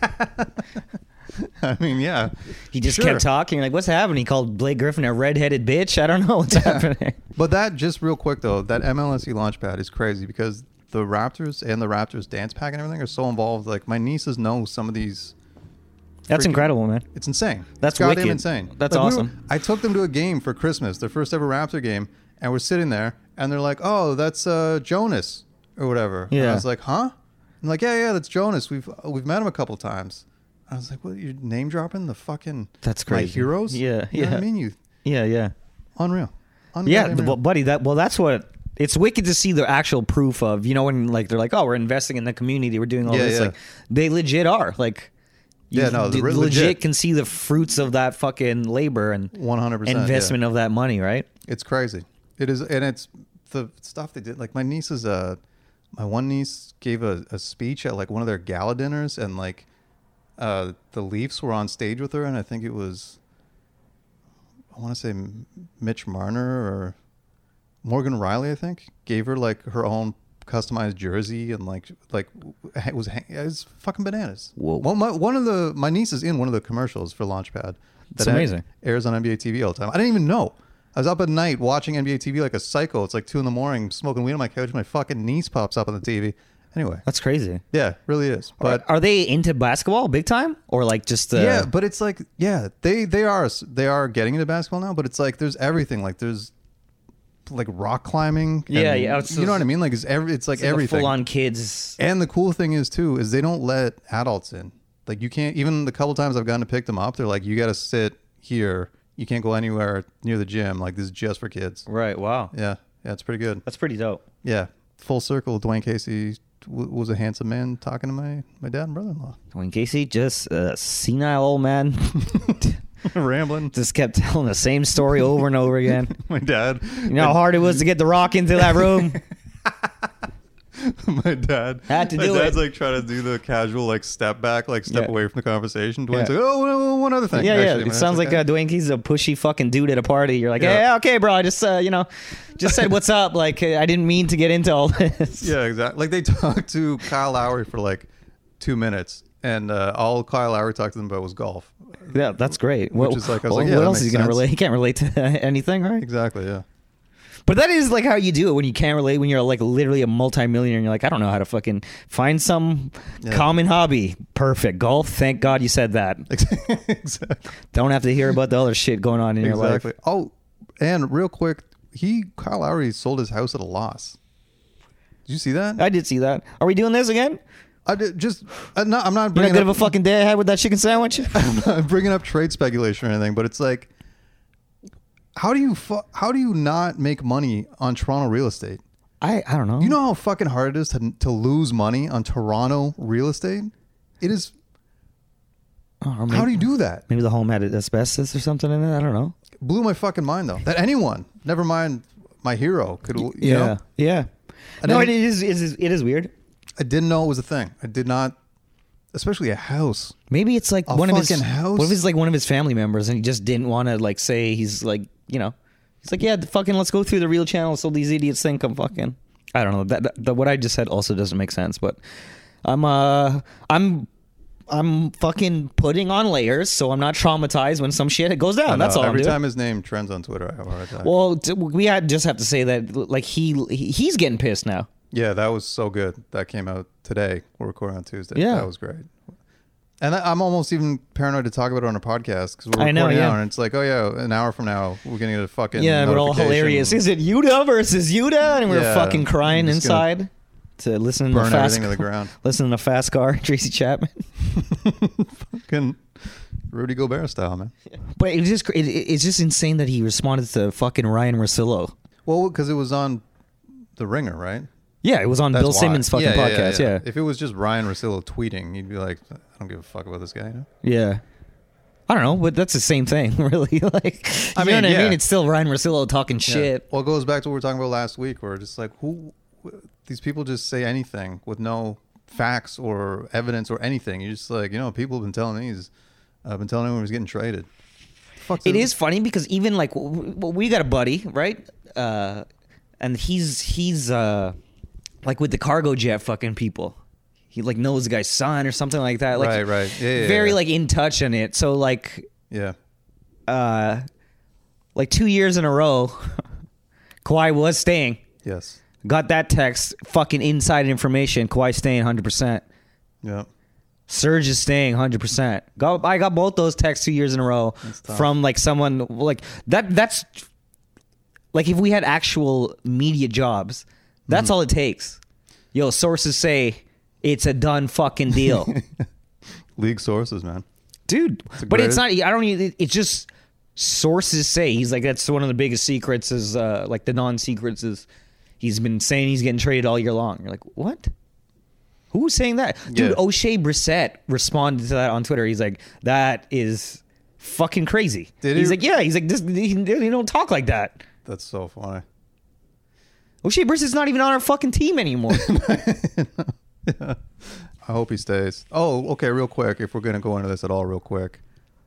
I mean, yeah. He just sure. kept talking. Like, what's happening? He called Blake Griffin a redheaded bitch. I don't know what's yeah. happening. But that, just real quick though, that M L S E Launchpad is crazy because the Raptors and the Raptors dance pack and everything are so involved. Like, my nieces know some of these. That's freaking, incredible, man. It's insane. That's it's goddamn wicked. insane. That's like, awesome. We were, I took them to a game for Christmas, their first ever Raptor game, and we're sitting there, and they're like, "Oh, that's uh, Jonas or whatever." Yeah. And I was like, "Huh?" I'm like, "Yeah, yeah, that's Jonas. We've we've met him a couple times." I was like, "What? You're name dropping the fucking that's crazy. My heroes? Yeah, you yeah. know what I mean, you yeah, yeah, unreal, unreal yeah, unreal. well, buddy. That well, that's what. It's wicked to see the actual proof of, you know, when like they're like, oh, we're investing in the community, we're doing all Yeah, this. yeah. Like, they legit are. Like, you Yeah, no, d- they're legit, legit. can see the fruits of that fucking labor and one hundred percent investment yeah. of that money, right? It's crazy. It is, and it's the stuff they did. Like, my niece's, uh, my one niece gave a, a speech at like one of their gala dinners, and like, uh, the Leafs were on stage with her, and I think it was, I want to say Mitch Marner or Morgan Riley, I think, gave her like her own customized jersey, and like like it was it was fucking bananas. Whoa. Well, my, one of the my niece is in one of the commercials for Launchpad. That's amazing. Airs on N B A T V all the time. I didn't even know. I was up at night watching N B A T V like a psycho. It's like two in the morning, smoking weed on my couch. My fucking niece pops up on the T V. Anyway, That's crazy. yeah, really is. But are, are they into basketball big time, or like just uh, yeah, but it's like yeah, they they are they are getting into basketball now. But it's like there's everything. Like there's like rock climbing. And, Yeah, yeah, it's you know what I mean? Like it's every it's like it's like everything. full on kids? And the cool thing is too is they don't let adults in. Like you can't, even the couple times I've gone to pick them up, they're like, you got to sit here. You can't go anywhere near the gym. Like this is just for kids. Right. Wow. Yeah, yeah, it's pretty good. That's pretty dope. Yeah, full circle. Dwayne Casey w- was a handsome man talking to my my dad and brother-in-law. Dwayne Casey, just a senile old man. Rambling. Just kept telling the same story over and over again. My dad. You know how hard it was to get the Rock into that room? My dad Had to my do dad's it. like trying to do the casual like step back, like step Yeah. away from the conversation. Dwayne's Yeah. like, oh, one- one other thing. Yeah, actually. yeah. My It dad's sounds like "Eh." uh, Dwayne Casey's a pushy fucking dude at a party. You're like, Yeah. hey, okay, bro. I just, uh, you know, just said what's up. Like, uh, I didn't mean to get into all this. Yeah, exactly. Like they talked to Kyle Lowry for like two minutes, and uh, all Kyle Lowry talked to them about was golf. Yeah, that's great. Which What, is like- I was well, like, yeah, what that else is he makes gonna sense. relate? He can't relate to anything, right? Exactly. Yeah. But that is like how you do it when you can't relate, when you're like literally a multimillionaire and you're like, I don't know how to fucking find some Yeah. common hobby. Perfect. Golf. Thank God you said that. Exactly. Don't have to hear about the other shit going on in your life. Exactly. Oh, and real quick, he Kyle Lowry sold his house at a loss. Did you see that? I did see that. Are we doing this again? I did just. I'm not. I'm not You're not bringing good of a up, fucking day I had with that chicken sandwich? I'm not bringing up trade speculation or anything, but it's like, how do you fu- how do you not make money on Toronto real estate? I, I don't know. You know how fucking hard it is to to lose money on Toronto real estate? It is. Oh, or maybe, How do you do that? Maybe the home had asbestos or something in it. I don't know. Blew my fucking mind though. That anyone, never mind my hero, could. You Yeah, know? yeah. And No, then- it is, it is. It is weird. I didn't know it was a thing. I did not, especially a house. Maybe it's like A one of his. fucking house? What if it's like one of his family members and he just didn't want to like say he's like you know, he's like yeah, fucking let's go through the real channel so these idiots think I'm fucking. I don't know that, that, that what I just said also doesn't make sense, but I'm uh I'm. I'm fucking putting on layers, so I'm not traumatized when some shit goes down. I know, That's all. Every I'm doing. time his name trends on Twitter, I have a hard time. Well, t- we had just have to say that like he he- he's getting pissed now. Yeah, that was so good. That came out today. We're recording on Tuesday. Yeah. That was great. And I- I'm almost even paranoid to talk about it on a podcast because we're I know, recording yeah. now, and it's like, oh yeah, an hour from now we're gonna get a fucking Yeah, we're all notification. hilarious. Is it Yuta versus Yuta? And we we're Yeah, fucking crying I'm just gonna inside to listen to burn fast everything to the ground. listen to Fast Car, Tracy Chapman. Fucking Rudy Gobert style, man. But it's just it, it's just insane that he responded to fucking Ryan Russillo. Well, because it was on The Ringer, right? Yeah, it was on That's Bill why. Simmons' fucking Yeah, yeah, podcast. Yeah, If it was just Ryan Russillo tweeting, you'd be like, I don't give a fuck about this guy. You know? yeah. I don't know, but that's the same thing, really. Like, I you mean, know what yeah. I mean? It's still Ryan Russillo talking Yeah. shit. Well, it goes back to what we were talking about last week, where just like who these people just say anything with no facts or evidence or anything. You're just like, you know, people have been telling me he's, I've been telling him he was getting traded. Fuck It is funny because even like w- w- we got a buddy, right? Uh, and he's he's uh, like with the cargo jet fucking people. He like knows the guy's son or something like that. Like, Right, right. Yeah, yeah, very yeah. like in touch on it. So like Yeah. uh, like two years in a row, Kawhi was staying. Yes. Got that text, fucking inside information. Kawhi staying one hundred percent. Yeah. Serge is staying one hundred percent. Got, I got both those texts two years in a row tough. from like someone like that. That's like if we had actual media jobs, that's Mm-hmm. all it takes. Yo, sources say it's a done fucking deal, League sources, man. dude. a But it's not. great- I don't. Even, it's just sources say. He's like that's one of the biggest secrets. Is uh, like the non-secrets is he's been saying he's getting traded all year long. You're like, what? Who was saying that? Dude, Yeah. O'Shea Brissett responded to that on Twitter. He's like, that is fucking crazy. Did he's he? like, yeah. He's like, this, he, he don't talk like that. That's so funny. O'Shea Brissett's not even on our fucking team anymore. I hope he stays. Oh, okay, real quick, if we're going to go into this at all real quick.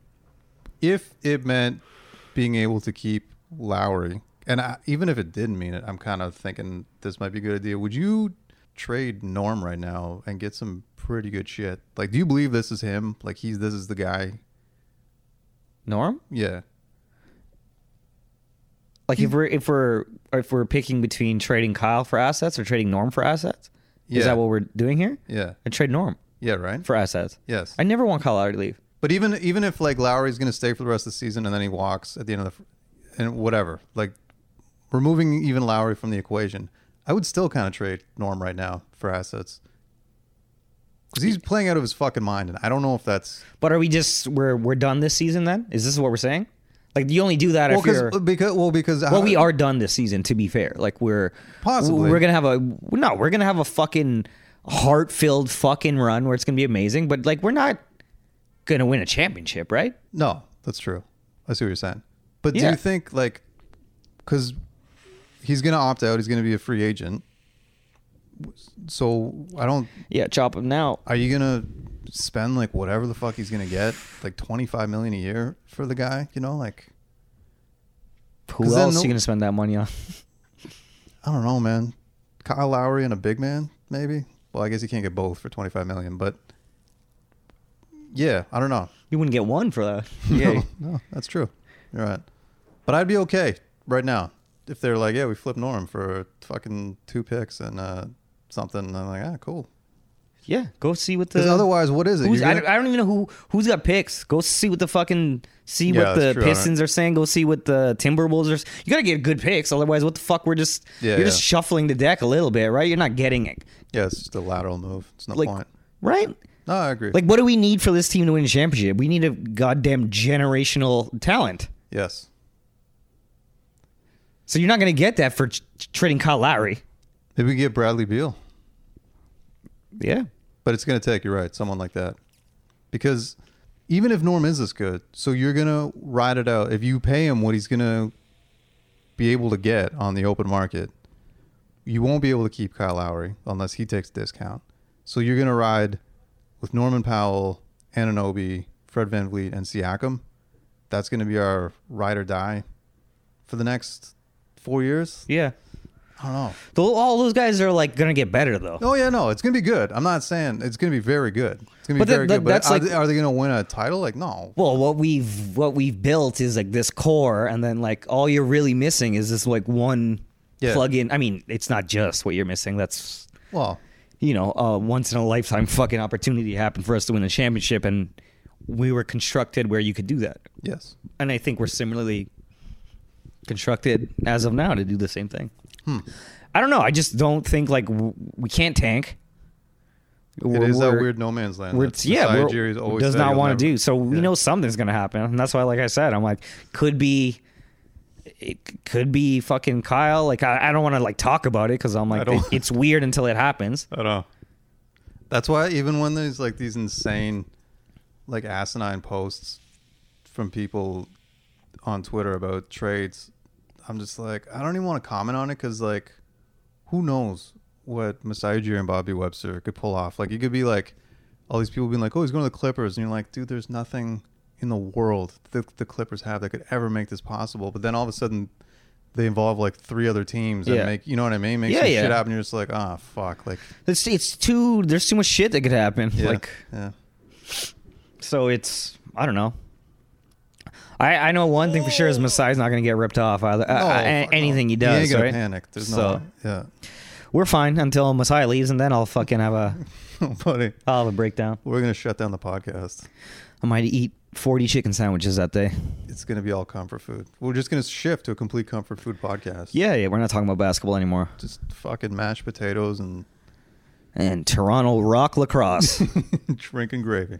If it meant being able to keep Lowry, and I, even if it didn't mean it, I'm kind of thinking this might be a good idea. Would you trade Norm right now and get some pretty good shit? Like, do you believe this is him? Like, he's this is the guy? Norm? Yeah. Like if we're if we're if we're picking between trading Kyle for assets or trading Norm for assets, Yeah. is that what we're doing here? Yeah. I trade Norm Yeah, right? for assets. Yes. I never want Kyle Lowry to leave. But even even if like Lowry's going to stay for the rest of the season and then he walks at the end of the and whatever, like removing even Lowry from the equation, I would still kind of trade Norm right now for assets because he's playing out of his fucking mind, and I don't know if that's But are we just we're we're done this season then? Is this what we're saying? Like you only do that well if you're because because well because well, we are done this season. To be fair, like we're Possibly. we're gonna have a no, we're gonna have a fucking heart-filled fucking run where it's gonna be amazing. But like we're not gonna win a championship, right? no, that's true. I see what you're saying. But do Yeah. you think like because he's going to opt out, he's going to be a free agent, so I don't. Yeah, chop him now. Are you gonna spend like whatever the fuck he's gonna get, like twenty five million a year for the guy? You know, like Who 'Cause then else no- are you gonna spend that money on? I don't know, man. Kyle Lowry and a big man, maybe. Well, I guess you can't get both for twenty five million, but yeah, I don't know. You wouldn't get one for that. Yeah, no, no, that's true. You're right. But I'd be okay right now if they're like, yeah, we flipped Norm for fucking two picks and uh, something. And I'm like, ah, cool. Yeah, go see what the. Because otherwise, what is it? Who's, You're I, gonna- don't, I don't even know who who's got picks. Go see what the fucking see Yeah, what the that's true, I don't- Pistons are saying. Go see what the Timberwolves are. You gotta get good picks. Otherwise, what the fuck? We're just Yeah, you're just yeah. shuffling the deck a little bit, right? You're not getting it, Yeah, it's just a lateral move. It's no like point. right. No, I agree. Like, what do we need for this team to win a championship? We need a goddamn generational talent. yes. So you're not gonna get that for ch- trading Kyle Lowry. Maybe we get Bradley Beal. Yeah. But it's going to take, you're right, someone like that. Because even if Norm is this good, so you're going to ride it out. If you pay him what he's going to be able to get on the open market, you won't be able to keep Kyle Lowry unless he takes a discount. So you're going to ride with Norman Powell, Anunoby, Fred VanVleet, and Siakam. That's going to be our ride or die for the next four years. Yeah. I don't know. Tho- All those guys are like gonna get better though. Oh yeah, no, it's gonna be good. I'm not saying it's gonna be very good. It's gonna be But that- very that- good. But that's are, like- they, are they gonna win a title? Like no. Well, what we've what we've built is like this core, and then like all you're really missing is this like one Yeah. plug-in. I mean, it's not just what you're missing. That's Well, you know, a once in a lifetime fucking opportunity happened for us to win a championship, and we were constructed where you could do that. yes. And I think we're similarly constructed as of now to do the same thing. Hmm. I don't know. I just don't think like w- we can't tank. It is that weird no man's land. We're, that yeah, Masai we're, Ujiri's always does said not he'll want never- to do. So we Yeah. know something's going to happen, and that's why, like I said, I'm like, could be, it could be fucking Kyle. Like I, I don't want to like talk about it because I'm I like, don't- it, it's weird until it happens. I don't know. That's why even when there's like these insane, like asinine posts from people on Twitter about trades, I'm just like, I don't even want to comment on it because like, who knows what Masai Ujiri and Bobby Webster could pull off? Like, you could be like, all these people being like, oh, he's going to the Clippers, and you're like, dude, there's nothing in the world that the Clippers have that could ever make this possible. But then all of a sudden, they involve like three other teams and Yeah. make, you know what I mean? Make Yeah, some yeah. shit happen. You're just like, ah, fuck, like. It's it's too. There's too much shit that could happen. Yeah, Like yeah. so, it's I don't know. I, I know one thing for sure is Masai's not going to get ripped off either. No, uh, uh, fuck anything no. he does, ain't gonna right? panic. There's So- no, yeah, We're fine until Masai leaves, and then I'll fucking have a buddy. I'll have a breakdown. We're gonna shut down the podcast. I might eat forty chicken sandwiches that day. It's gonna be all comfort food. We're just gonna shift to a complete comfort food podcast. Yeah, yeah, we're not talking about basketball anymore. just fucking mashed potatoes and And Toronto Rock Lacrosse. drinking gravy.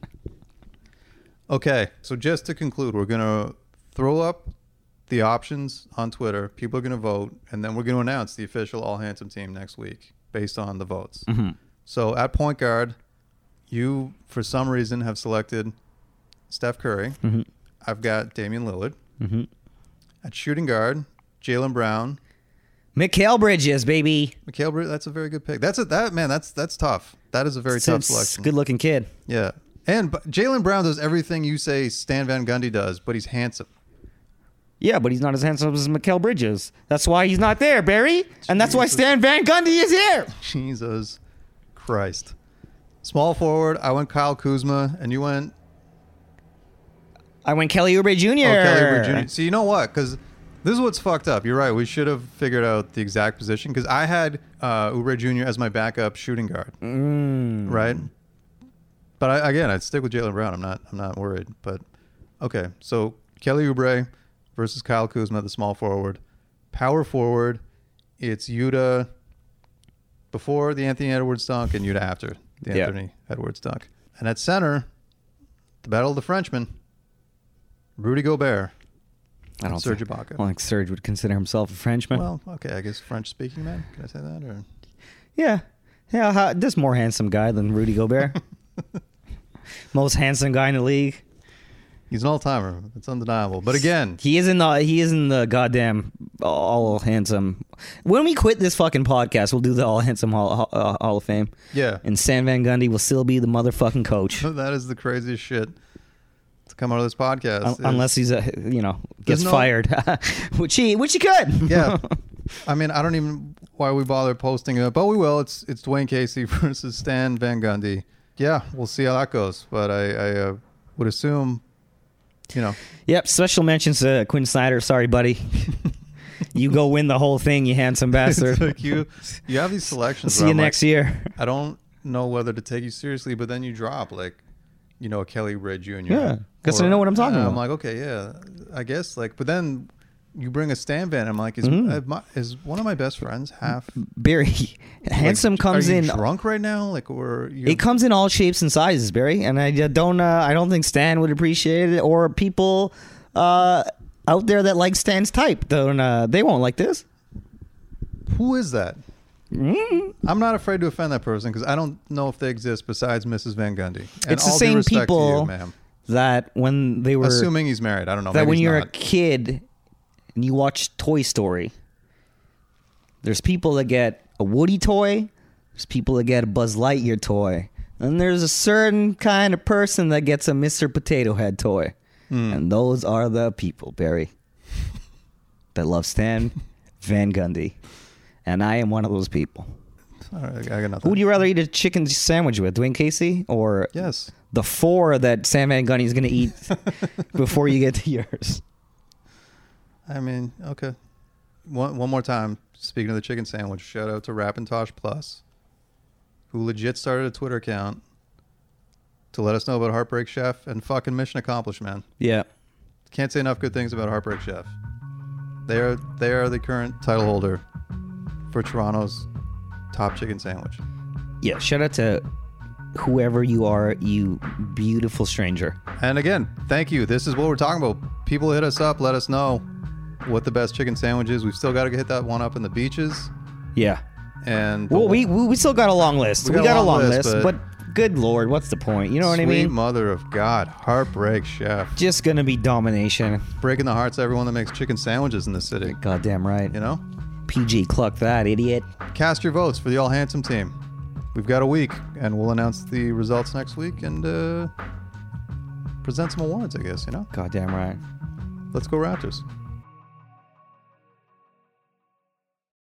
Okay, so just to conclude, we're gonna throw up the options on Twitter. People are gonna vote, and then we're gonna announce the official All Handsome team next week based on the votes. Mhm. So at point guard, you for some reason have selected Steph Curry. Mhm. I've got Damian Lillard. Mhm. At shooting guard, Jaylen Brown. Mikal Bridges, baby. Mikal Bridges, that's a very good pick. That's a, that man. That's that's tough. That is a very tough selection. Good looking kid. Yeah, and but Jaylen Brown does everything you say Stan Van Gundy does, but he's handsome. Yeah, but he's not as handsome as Mikal Bridges. That's why he's not there, Barry. And that's why Jesus. Stan Van Gundy is here. Jesus Christ. Small forward, I went Kyle Kuzma, and you went I went Kelly Oubre Junior oh, Kelly Oubre Junior So you know what? Because this is what's fucked up. You're right. We should have figured out the exact position because I had uh, Oubre Junior as my backup shooting guard. Mm. Right. But I, again, I'd stick with Jaylen Brown. I'm not. I'm not worried. But okay. So Kelly Oubre versus Kyle Kuzma, the small forward. Power forward, it's Yuta before the Anthony Edwards dunk and Yuta after the Yeah. Anthony Edwards dunk. And at center, the battle of the Frenchmen, Rudy Gobert, I don't Serge think, Ibaka. I don't think Serge would consider himself a Frenchman. Well, okay, I guess French-speaking man. Can I say that? Or yeah. Yeah, ha- this more handsome guy than Rudy Gobert. Most handsome guy in the league. he's an all-timer. It's undeniable. But again, He is in the he is in the goddamn all handsome. When we quit this fucking podcast, we'll do the all handsome hall, hall, uh, hall of fame, yeah, and Stan Van Gundy will still be the motherfucking coach, that is the craziest shit to come out of this podcast. Un- is- unless he's a you know There's gets no- fired, which he which he could. yeah. I mean, I don't even why we bother posting it, but we will. It's it's Dwayne Casey versus Stan Van Gundy. Yeah, we'll see how that goes. But I, I uh, would assume, you know, Yep. Special mentions to Quinn Snyder. Sorry, buddy. You go win the whole thing, you handsome bastard. it's like you you have these selections. See where you I'm like, next year. I don't know whether to take you seriously, but then you drop like, you know, Kelly Ray Junior Yeah, guess Or- I know what I'm talking and about. I'm like, okay, yeah, I guess like, but then you bring a Stan Van. I'm like, is Mhm. uh, my, is one of my best friends half Barry, handsome like, comes are you in. drunk right now, like, or you? It comes in all shapes and sizes, Barry, and I don't. Uh, I don't think Stan would appreciate it, or people uh, out there that like Stan's type. Don't. Uh, they won't like this. Who is that? Mm. I'm not afraid to offend that person because I don't know if they exist besides Missus Van Gundy. And It's the all due same respect to people you, ma'am. That when they were Assuming he's married, I don't know. that maybe when he's you're not. a kid and you watch Toy Story, there's people that get a Woody toy, there's people that get a Buzz Lightyear toy, and there's a certain kind of person that gets a Mister Potato Head toy. Hmm. And those are the people, Barry, that love Stan Van Gundy. And I am one of those people. All right, I got nothing. Who would you rather eat a chicken sandwich with, Dwayne Casey or Yes. the four that Sam Van Gundy is going to eat before you get to yours? I mean, okay. One one more time. Speaking of the chicken sandwich, shout out to Rappintosh Plus, who legit started a Twitter account to let us know about Heartbreak Chef, and fucking mission accomplished, man. Yeah. Can't say enough good things about Heartbreak Chef. They are they are the current title holder for Toronto's top chicken sandwich. Yeah, shout out to whoever you are, you beautiful stranger. And again, thank you. This is what we're talking about. People hit us up, let us know what the best chicken sandwich is. We've still got to hit that one up in the beaches. Yeah. And Well, we we we still got a long list. We got, a long list, but, but, good lord, what's the point? You know what I sweet mean? mother of God, Heartbreak Chef. Just gonna be domination. Breaking the hearts of everyone that makes chicken sandwiches in the city. Goddamn right. You know? P G cluck that idiot. Cast your votes for the All Handsome team. We've got a week, and we'll announce the results next week and uh, present some awards, I guess, you know? Goddamn right. Let's go Raptors.